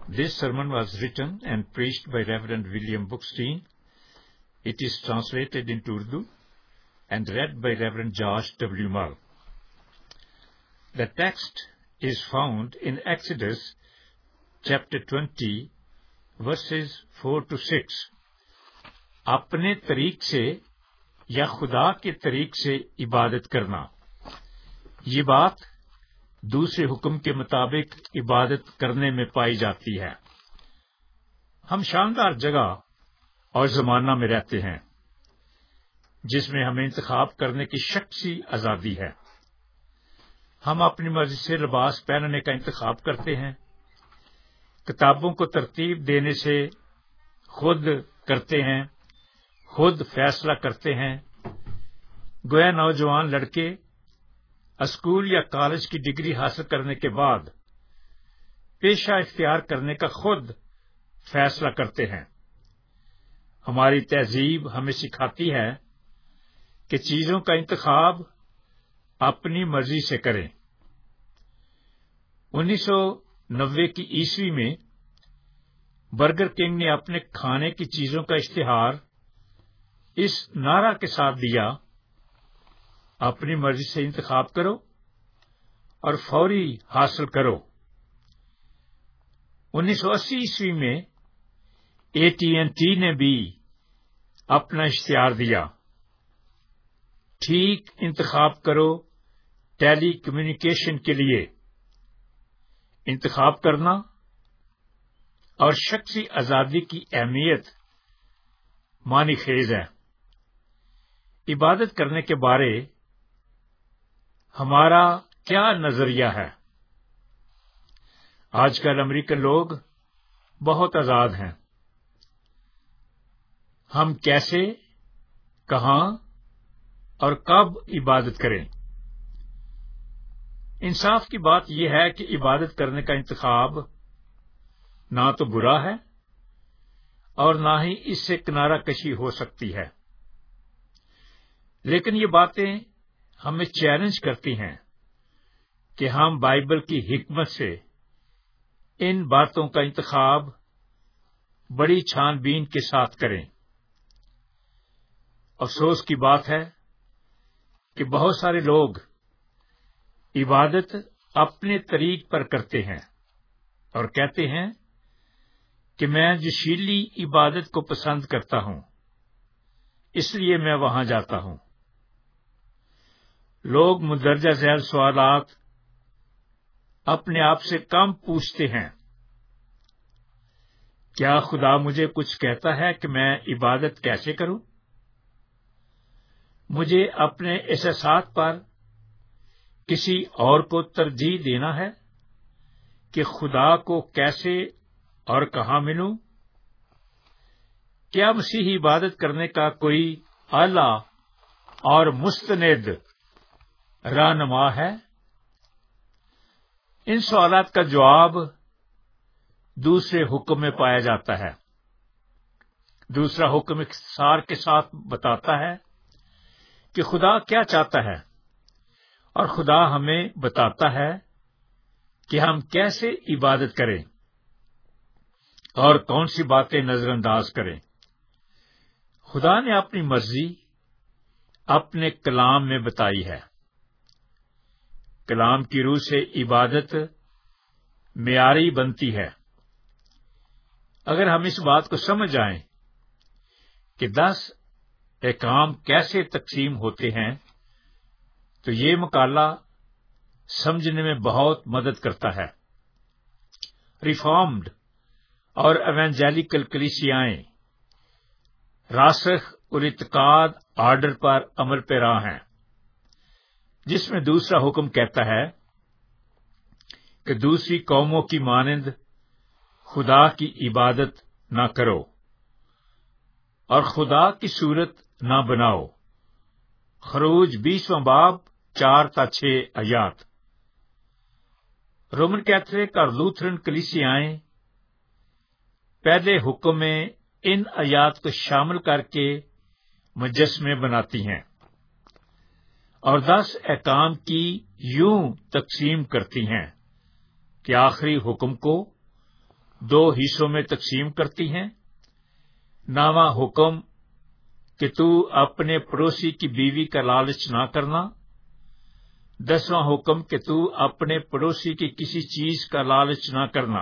This sermon was written and preached by Reverend William Bookstein. It is translated into Urdu and read by Reverend Josh W. Mull. The text is found in Exodus chapter 20, verses 4 to 6. اپنے طریق سے یا خدا کے طریق سے عبادت کرنا، یہ بات دوسرے حکم کے مطابق عبادت کرنے میں پائی جاتی ہے۔ ہم شاندار جگہ اور زمانہ میں رہتے ہیں جس میں ہمیں انتخاب کرنے کی شخصی آزادی ہے۔ ہم اپنی مرضی سے لباس پہننے کا انتخاب کرتے ہیں، کتابوں کو ترتیب دینے سے خود کرتے ہیں، خود فیصلہ کرتے ہیں۔ گویا نوجوان لڑکے اسکول یا کالج کی ڈگری حاصل کرنے کے بعد پیشہ اختیار کرنے کا خود فیصلہ کرتے ہیں۔ ہماری تہذیب ہمیں سکھاتی ہے کہ چیزوں کا انتخاب اپنی مرضی سے کریں۔ 1990 کی عیسوی میں برگر کنگ نے اپنے کھانے کی چیزوں کا اشتہار اس نعرہ کے ساتھ دیا، اپنی مرضی سے انتخاب کرو اور فوری حاصل کرو۔ 1980 عیسوی میں AT&T نے بھی اپنا اشتہار دیا، ٹھیک انتخاب کرو ٹیلی کمیونیکیشن کے لیے۔ انتخاب کرنا اور شخصی آزادی کی اہمیت معنی خیز ہے۔ عبادت کرنے کے بارے ہمارا کیا نظریہ ہے؟ آج کل امریکن لوگ بہت آزاد ہیں۔ ہم کیسے، کہاں اور کب عبادت کریں؟ انصاف کی بات یہ ہے کہ عبادت کرنے کا انتخاب نہ تو برا ہے اور نہ ہی اس سے کنارہ کشی ہو سکتی ہے، لیکن یہ باتیں ہمیں چیلنج کرتی ہیں کہ ہم بائبل کی حکمت سے ان باتوں کا انتخاب بڑی چھان بین کے ساتھ کریں۔ افسوس کی بات ہے کہ بہت سارے لوگ عبادت اپنے طریق پر کرتے ہیں اور کہتے ہیں کہ میں جشیلی عبادت کو پسند کرتا ہوں، اس لیے میں وہاں جاتا ہوں۔ لوگ مندرجہ ذیل سوالات اپنے آپ سے کم پوچھتے ہیں۔ کیا خدا مجھے کچھ کہتا ہے کہ میں عبادت کیسے کروں؟ مجھے اپنے احساسات پر کسی اور کو ترجیح دینا ہے کہ خدا کو کیسے اور کہاں ملوں؟ کیا مسیحی عبادت کرنے کا کوئی اعلیٰ اور مستند رہنما ہے؟ ان سوالات کا جواب دوسرے حکم میں پایا جاتا ہے۔ دوسرا حکم اختصار کے ساتھ بتاتا ہے کہ خدا کیا چاہتا ہے، اور خدا ہمیں بتاتا ہے کہ ہم کیسے عبادت کریں اور کون سی باتیں نظر انداز کریں۔ خدا نے اپنی مرضی اپنے کلام میں بتائی ہے۔ کلام کی روح سے عبادت معیاری بنتی ہے۔ اگر ہم اس بات کو سمجھ جائیں کہ 10 احکام کیسے تقسیم ہوتے ہیں تو یہ مقالہ سمجھنے میں بہت مدد کرتا ہے۔ ریفارمڈ اور ایونجیلیکل کلیسیائیں راسخ الاتقاد آرڈر پر عمل پیرا ہیں، جس میں دوسرا حکم کہتا ہے کہ دوسری قوموں کی مانند خدا کی عبادت نہ کرو اور خدا کی صورت نہ بناؤ۔ خروج 20واں باب 4-6 آیات۔ رومن کیتھولک اور لوتھرن کلیسیائیں پہلے حکم میں ان آیات کو شامل کر کے مجسمے بناتی ہیں اور 10 احکام کی یوں تقسیم کرتی ہیں کہ آخری حکم کو 2 حصوں میں تقسیم کرتی ہیں۔ 9واں حکم کہ تو اپنے پڑوسی کی بیوی کا لالچ نہ کرنا۔ 10واں حکم کہ تو اپنے پڑوسی کی کسی چیز کا لالچ نہ کرنا۔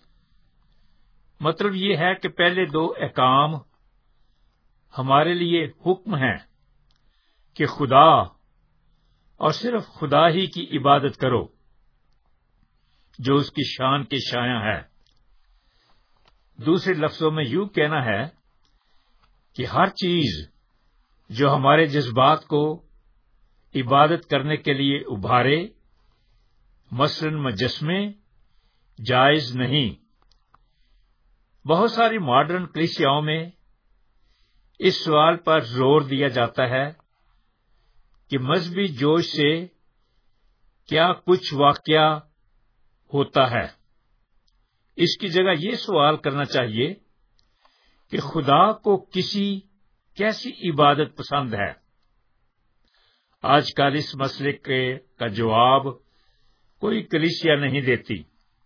مطلب یہ ہے کہ پہلے 2 احکام ہمارے لیے حکم ہیں کہ خدا اور صرف خدا ہی کی عبادت کرو جو اس کی شان کے شایع ہے۔ دوسرے لفظوں میں یوں کہنا ہے کہ ہر چیز جو ہمارے جذبات کو عبادت کرنے کے لیے ابھارے، مثلاً مجسمے، جائز نہیں۔ بہت ساری ماڈرن کلیسیاؤں میں اس سوال پر زور دیا جاتا ہے کہ مذہبی جوش سے کیا کچھ واقعہ ہوتا ہے۔ اس کی جگہ یہ سوال کرنا چاہیے کہ خدا کو کیسی عبادت پسند ہے۔ آج کل اس مسئلے کا جواب کوئی کلیسیا نہیں دیتی۔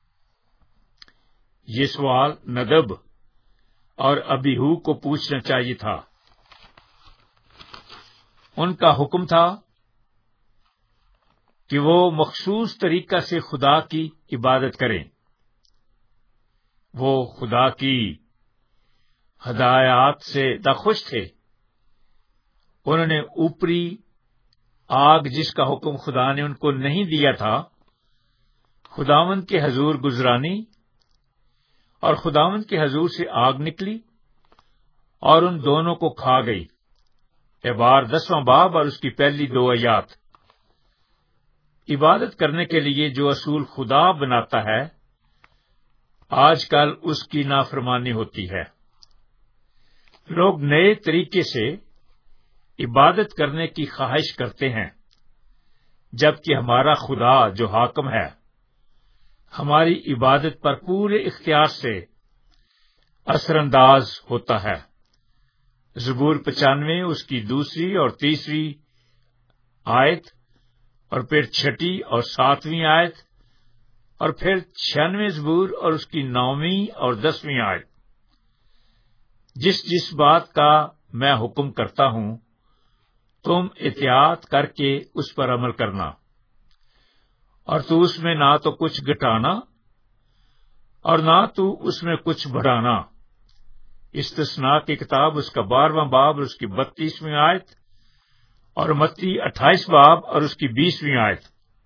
یہ سوال ندب اور ابیہو کو پوچھنا چاہیے تھا۔ ان کا حکم تھا کہ وہ مخصوص طریقہ سے خدا کی عبادت کریں۔ وہ خدا کی ہدایات سے ناخوش تھے۔ انہوں نے اوپری آگ جس کا حکم خدا نے ان کو نہیں دیا تھا، خداوند کے حضور گزرانی، اور خداوند کے حضور سے آگ نکلی اور ان دونوں کو کھا گئی۔ اعبار 10واں باب اور اس کی پہلی 2 آیات۔ عبادت کرنے کے لیے جو اصول خدا بناتا ہے، آج کل اس کی نافرمانی ہوتی ہے۔ لوگ نئے طریقے سے عبادت کرنے کی خواہش کرتے ہیں، جبکہ ہمارا خدا جو حاکم ہے ہماری عبادت پر پورے اختیار سے اثر انداز ہوتا ہے۔ زبور 95 اس کی 2 اور 3 آیت، اور پھر 6 اور 7 آیت، اور پھر 96 زبور اور اس کی 9 اور 10 آیت۔ جس بات کا میں حکم کرتا ہوں تم احتیاط کر کے اس پر عمل کرنا، اور تو اس میں نہ تو کچھ گھٹانا اور نہ تو اس میں کچھ بڑھانا۔ استثناء کی کتاب اس کا 12واں باب اور اس کی 32 آیت، اور متی 28 باب اور اس کی 20 آیت۔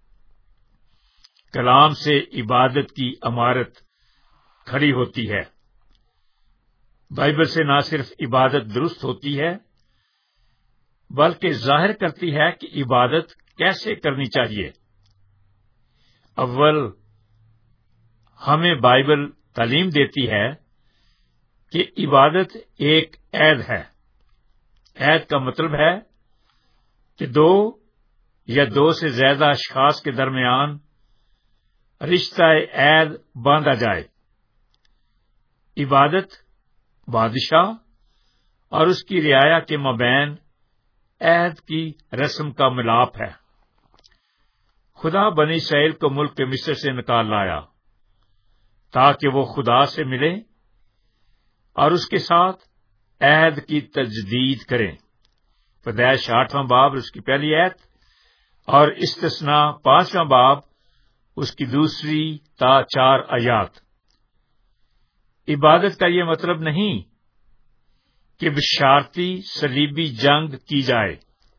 کلام سے عبادت کی عمارت کھڑی ہوتی ہے۔ بائبل سے نہ صرف عبادت درست ہوتی ہے بلکہ ظاہر کرتی ہے کہ عبادت کیسے کرنی چاہیے۔ اول ہمیں بائبل تعلیم دیتی ہے کہ عبادت ایک عہد ہے۔ عہد کا مطلب ہے کہ 2 یا 2 سے زیادہ اشخاص کے درمیان رشتہ عہد باندھا جائے۔ عبادت بادشاہ اور اس کی رعایا کے مابین عہد کی رسم کا ملاپ ہے۔ خدا بنی اسرائیل کو ملک مصر سے نکال لایا تاکہ وہ خدا سے ملیں اور اس کے ساتھ عہد کی تجدید کریں۔ پیدائش 8واں باب اس کی پہلی آیت، اور استثناء 5واں باب اس کی 2 تا 4 آیات۔ عبادت کا یہ مطلب نہیں کہ بشارتی صلیبی جنگ کی جائے۔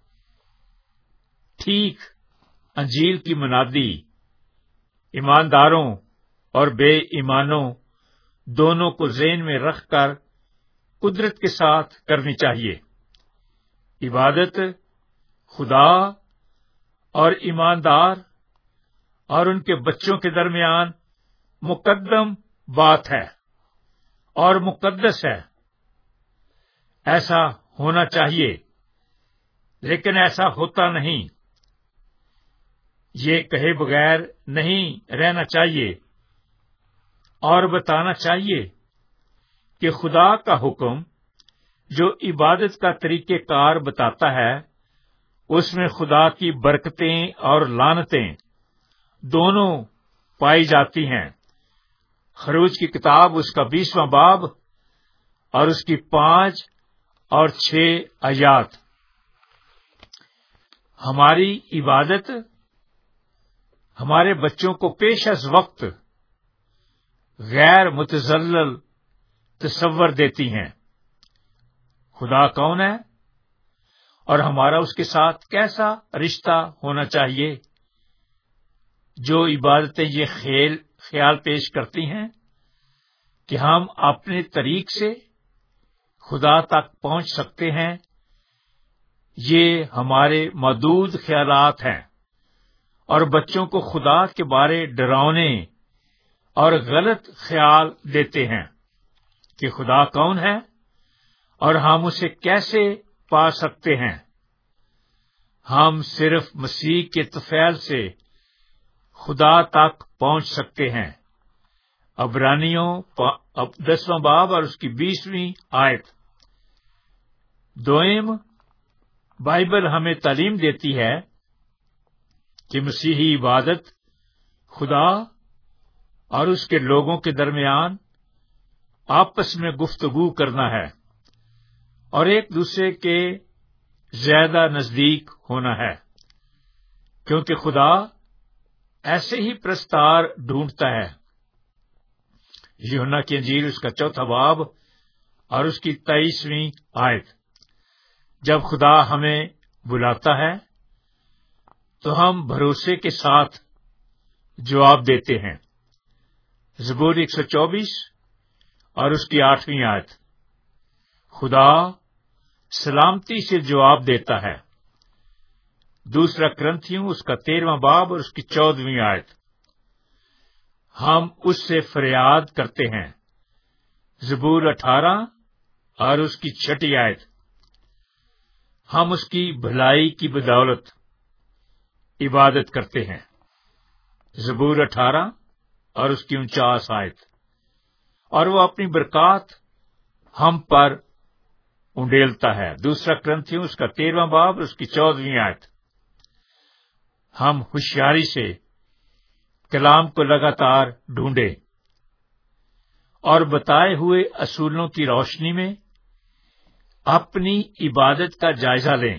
ٹھیک انجیل کی منادی ایمانداروں اور بے ایمانوں دونوں کو ذہن میں رکھ کر قدرت کے ساتھ کرنی چاہیے۔ عبادت خدا اور ایماندار اور ان کے بچوں کے درمیان مقدم بات ہے اور مقدس ہے۔ ایسا ہونا چاہیے، لیکن ایسا ہوتا نہیں۔ یہ کہے بغیر نہیں رہنا چاہیے اور بتانا چاہیے کہ خدا کا حکم جو عبادت کا طریقہ کار بتاتا ہے، اس میں خدا کی برکتیں اور لعنتیں دونوں پائی جاتی ہیں، خروج کی کتاب اس کا 20واں باب اور اس کی 5 اور 6 آیات. ہماری عبادت ہمارے بچوں کو پیش از وقت غیر متزلزل تصور دیتی ہیں. خدا کون ہے اور ہمارا اس کے ساتھ کیسا رشتہ ہونا چاہیے. جو عبادتیں یہ خیال پیش کرتی ہیں کہ ہم اپنے طریق سے خدا تک پہنچ سکتے ہیں، یہ ہمارے محدود خیالات ہیں اور بچوں کو خدا کے بارے ڈراؤنے اور غلط خیال دیتے ہیں کہ خدا کون ہے اور ہم اسے کیسے پا سکتے ہیں. ہم صرف مسیح کے طفیل سے خدا تک پہنچ سکتے ہیں. عبرانیوں 10واں باب اور اس کی 20ویں آیت. دوئم، بائبل ہمیں تعلیم دیتی ہے کہ مسیحی عبادت خدا اور اس کے لوگوں کے درمیان آپس میں گفتگو کرنا ہے اور ایک دوسرے کے زیادہ نزدیک ہونا ہے، کیونکہ خدا ایسے ہی پرستار ڈھونڈتا ہے. یوحنا کی انجیل اس کا 4واں باب اور اس کی 23ویں آیت. جب خدا ہمیں بلاتا ہے تو ہم بھروسے کے ساتھ جواب دیتے ہیں. زبور 124 اور اس کی 8ویں آیت. خدا سلامتی سے جواب دیتا ہے. دوسرا کرنتھیوں اس کا 13واں باب اور اس کی 14ویں آیت. ہم اس سے فریاد کرتے ہیں. زبور 18 اور اس کی 6 آیت. ہم اس کی بھلائی کی بدولت عبادت کرتے ہیں. زبور 18 اور اس کی 49 آیت. اور وہ اپنی برکات ہم پر انڈیلتا ہے. دوسرا کرنتھیوں اس کا 13واں باب اور اس کی 14ویں آیت. ہم ہوشیاری سے کلام کو لگاتار ڈھونڈیں اور بتائے ہوئے اصولوں کی روشنی میں اپنی عبادت کا جائزہ لیں.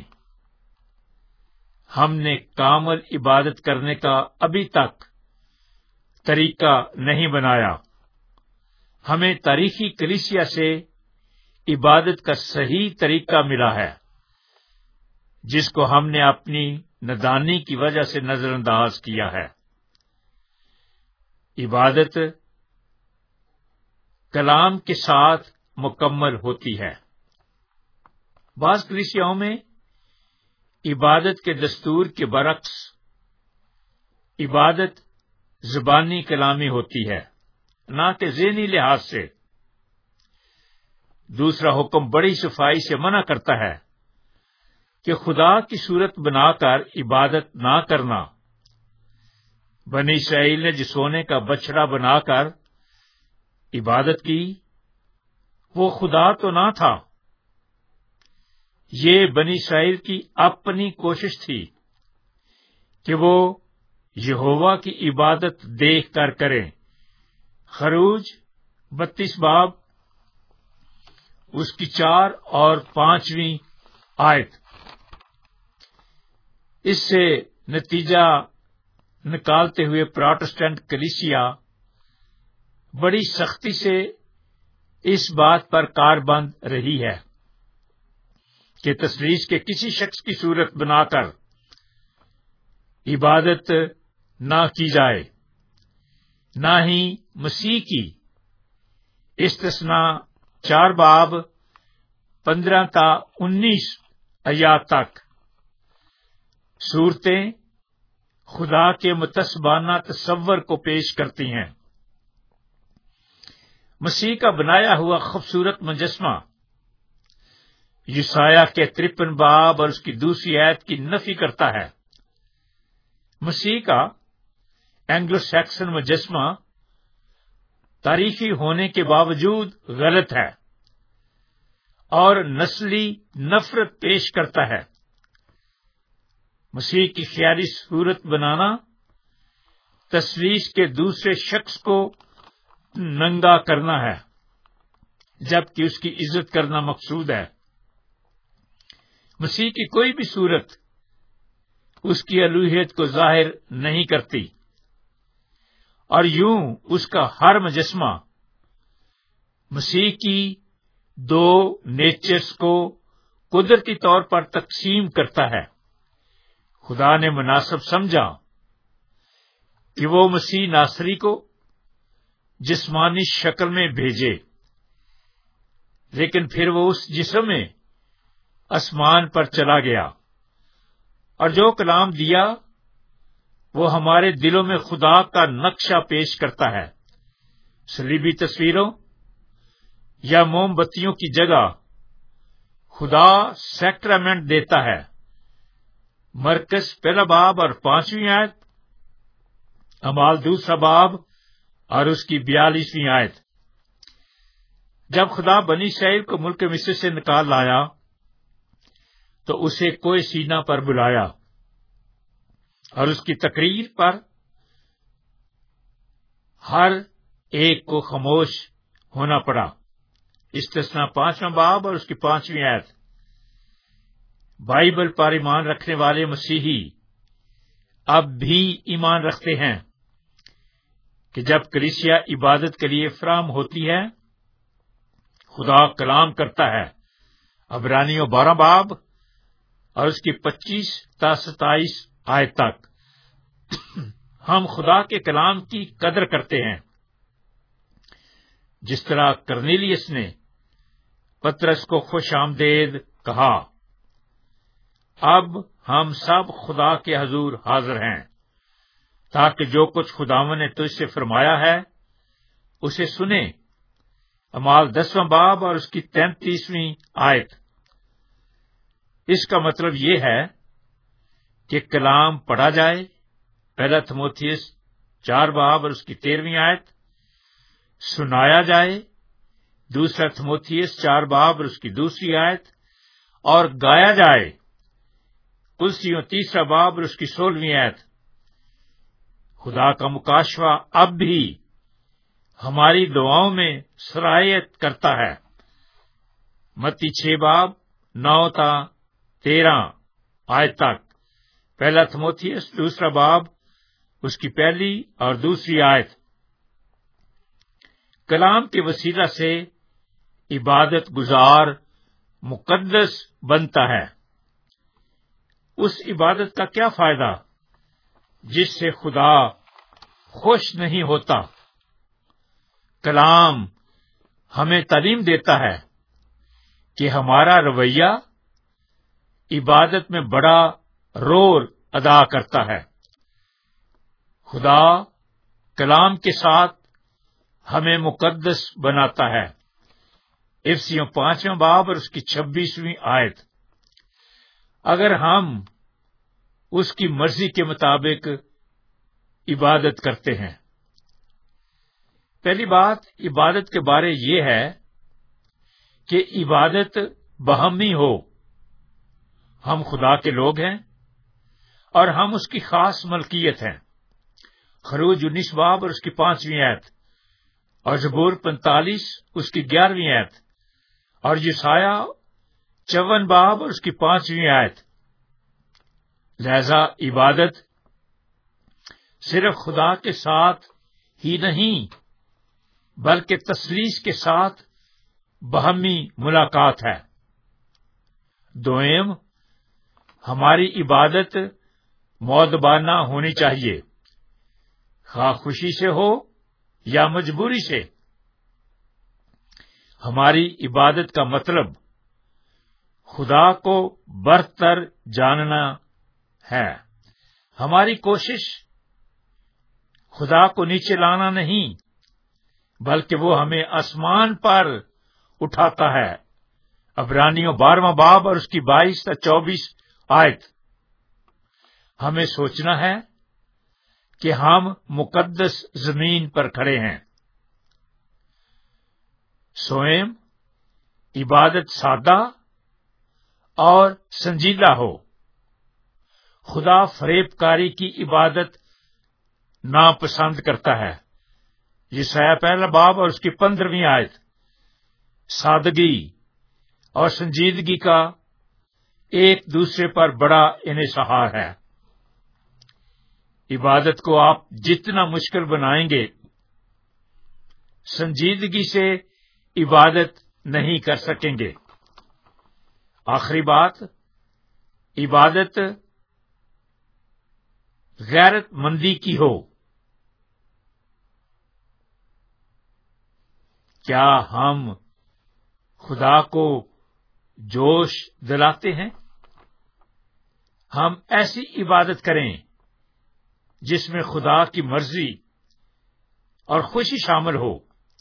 ہم نے کامل عبادت کرنے کا ابھی تک طریقہ نہیں بنایا. ہمیں تاریخی کلیسیا سے عبادت کا صحیح طریقہ ملا ہے، جس کو ہم نے اپنی نادانی کی وجہ سے نظر انداز کیا ہے. عبادت کلام کے ساتھ مکمل ہوتی ہے. بعض کلیسیاؤں میں عبادت کے دستور کے برعکس عبادت زبانی کلامی ہوتی ہے، نہ کہ ذہنی لحاظ سے. دوسرا حکم بڑی صفائی سے منع کرتا ہے کہ خدا کی صورت بنا کر عبادت نہ کرنا. بنی اسرائیل نے جس سونے کا بچڑا بنا کر عبادت کی وہ خدا تو نہ تھا، یہ بنی اسرائیل کی اپنی کوشش تھی کہ وہ یہوہ کی عبادت دیکھ کر کریں. خروج 32 باب اس کی 4 اور 5ویں آیت. اس سے نتیجہ نکالتے ہوئے پروٹسٹنٹ کلیسیا بڑی سختی سے اس بات پر کاربند رہی ہے کہ تثلیث کے کسی شخص کی صورت بنا کر عبادت نہ کی جائے، نہ ہی مسیح کی. استثناء 4 باب 15 تا 19 آیات تک صورتیں خدا کے متصبانہ تصور کو پیش کرتی ہیں. مسیح کا بنایا ہوا خوبصورت مجسمہ یسایہ کے 53 باب اور اس کی 2 آیت کی نفی کرتا ہے. مسیح کا اینگلو سیکسن مجسمہ تاریخی ہونے کے باوجود غلط ہے اور نسلی نفرت پیش کرتا ہے. مسیح کی خیالی صورت بنانا تثلیث کے دوسرے شخص کو ننگا کرنا ہے، جبکہ اس کی عزت کرنا مقصود ہے۔ مسیح کی کوئی بھی صورت اس کی الوہیت کو ظاہر نہیں کرتی، اور یوں اس کا ہر مجسمہ مسیح کی دو نیچرز کو قدرتی طور پر تقسیم کرتا ہے۔ خدا نے مناسب سمجھا کہ وہ مسیح ناصری کو جسمانی شکل میں بھیجے، لیکن پھر وہ اس جسم میں آسمان پر چلا گیا، اور جو کلام دیا وہ ہمارے دلوں میں خدا کا نقشہ پیش کرتا ہے۔ صلیبی تصویروں یا موم بتیوں کی جگہ خدا سیکرامنٹ دیتا ہے۔ مرکز پہلا باب اور 5ویں آیت، اعمال 2 باب اور اس کی 42ویں آیت۔ جب خدا بنی اسرائیل کو ملک مصر سے نکال لایا تو اسے کوہ سینا پر بلایا، اور اس کی تقریر پر ہر ایک کو خاموش ہونا پڑا، استثنا 5واں باب اور اس کی 5ویں آیت۔ بائبل پر ایمان رکھنے والے مسیحی اب بھی ایمان رکھتے ہیں کہ جب کلیسیا عبادت کے لیے فراہم ہوتی ہے، خدا کلام کرتا ہے، عبرانیوں 12 باب اور اس کی 25 تا 27 آیت تک۔ ہم خدا کے کلام کی قدر کرتے ہیں، جس طرح کرنیلیس نے پترس کو خوش آمدید کہا۔ اب ہم سب خدا کے حضور حاضر ہیں تاکہ جو کچھ خداوند نے تجھ سے فرمایا ہے اسے سنیں۔ اعمال 10واں باب اور اس کی 33ویں آیت۔ اس کا مطلب یہ ہے کہ کلام پڑھا جائے، پہلا تموتھیوس 4 باب اور اس کی 13ویں آیت، سنایا جائے، دوسرا تموتھیوس 4 باب اور اس کی 2 آیت، اور گایا جائے، کلسیوں 3 باب اور اس کی 16ویں آیت۔ خدا کا مکاشفہ اب بھی ہماری دعاؤں میں سرایت کرتا ہے۔ متی 6 باب 9 تا 13 آیت تک، پہلا تموتھیوس 2 باب اس کی 1 اور 2 آیت۔ کلام کے وسیلہ سے عبادت گزار مقدس بنتا ہے۔ اس عبادت کا کیا فائدہ جس سے خدا خوش نہیں ہوتا؟ کلام ہمیں تعلیم دیتا ہے کہ ہمارا رویہ عبادت میں بڑا رول ادا کرتا ہے۔ خدا کلام کے ساتھ ہمیں مقدس بناتا ہے۔ افسیوں 5واں باب اور اس کی 26ویں آیت۔ اگر ہم اس کی مرضی کے مطابق عبادت کرتے ہیں۔ پہلی بات عبادت کے بارے یہ ہے کہ عبادت باہمی ہو۔ ہم خدا کے لوگ ہیں اور ہم اس کی خاص ملکیت ہیں۔ خروج 19 باب اور اس کی 5ویں آیت، اور زبور 45 اس کی 11ویں آیت، اور یسایہ 54 باب اور اس کی 5ویں آیت۔ لہذا عبادت صرف خدا کے ساتھ ہی نہیں بلکہ تثلیث کے ساتھ باہمی ملاقات ہے۔ دوئم، ہماری عبادت مؤدبانہ ہونی چاہیے، خواہ خوشی سے ہو یا مجبوری سے۔ ہماری عبادت کا مطلب خدا کو برتر جاننا ہے۔ ہماری کوشش خدا کو نیچے لانا نہیں بلکہ وہ ہمیں آسمان پر اٹھاتا ہے۔ عبرانیوں 12واں باب اور اس کی 22 تا 24 آیت۔ ہمیں سوچنا ہے کہ ہم مقدس زمین پر کھڑے ہیں۔ سوئم، عبادت سادہ اور سنجیدہ ہو۔ خدا فریب کاری کی عبادت ناپسند کرتا ہے۔ یسایہ پہلا باب اور اس کی 15ویں آیت سادگی اور سنجیدگی کا ایک دوسرے پر بڑا انحصار ہے۔ عبادت کو آپ جتنا مشکل بنائیں گے، سنجیدگی سے عبادت نہیں کر سکیں گے۔ آخری بات، عبادت غیرت مندی کی ہو۔ کیا ہم خدا کو جوش دلاتے ہیں؟ ہم ایسی عبادت کریں جس میں خدا کی مرضی اور خوشی شامل ہو۔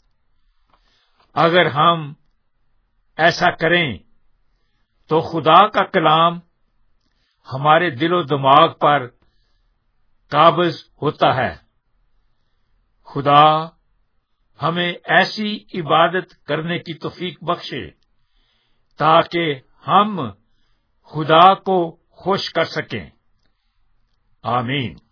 اگر ہم ایسا کریں تو خدا کا کلام ہمارے دل و دماغ پر قابض ہوتا ہے۔ خدا ہمیں ایسی عبادت کرنے کی توفیق بخشے تاکہ ہم خدا کو خوش کر سکیں۔ آمین۔